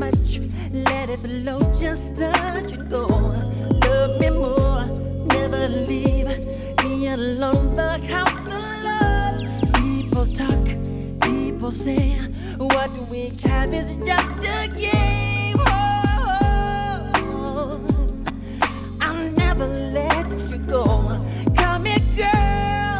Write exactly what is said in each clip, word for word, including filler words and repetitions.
much. Let it flow, just touch and go. Love me more, never leave me alone. The house of love. People talk, people say, what we have is just a game. Oh, I'll never let you go. Come here, girl.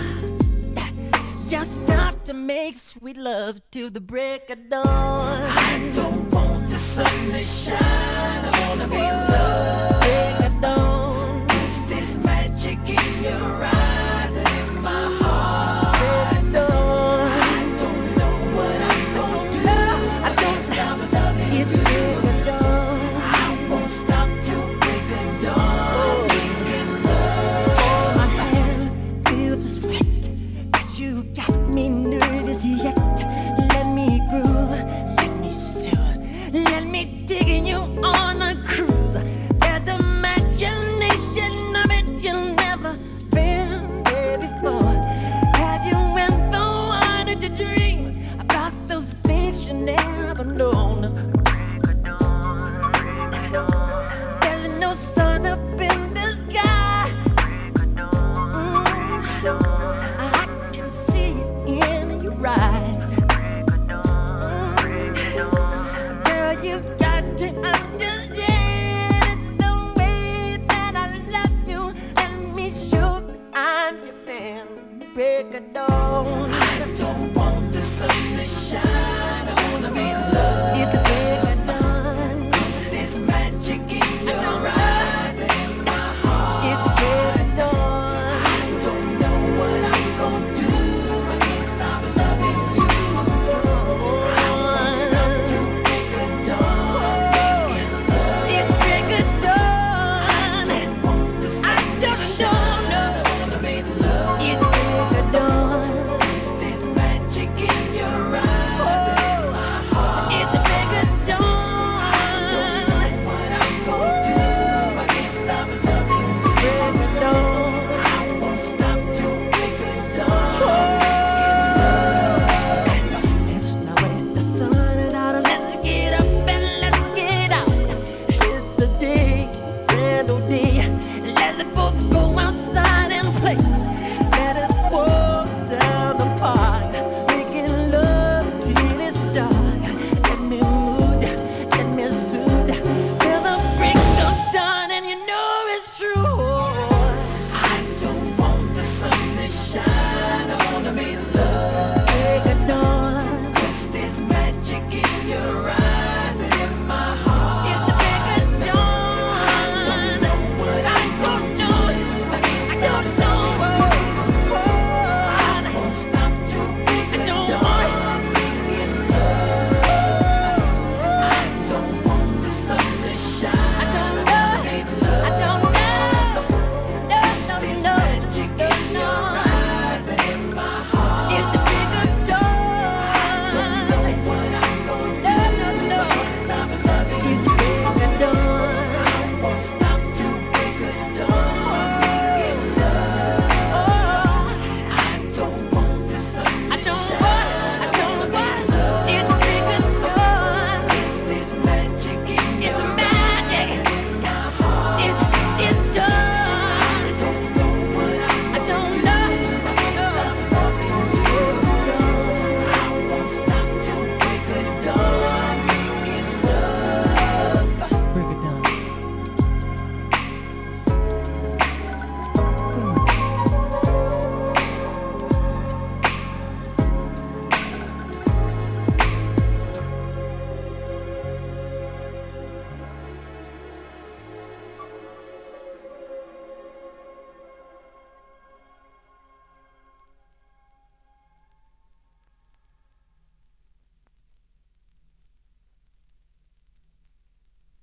Just start to make sweet love till the break of dawn. I don't want the sun to shine, I wanna be loved. Break of dawn. Is this magic in your eyes and in my heart? Break of dawn. I don't know what I'm gonna do. I can't stop loving It's you. break of dawn. I won't stop till break of dawn. We can love. Hold my hand, feel the sweat as you got me nervous yet. Let me groove, let me soothe, let me dig in you on a cruise. There's imagination of it you've never been there before. Have you ever wanted to dream about those things you never known? There's no sun up in the sky. Mm, I can see it in your eyes. Mm, girl, you've got to understand.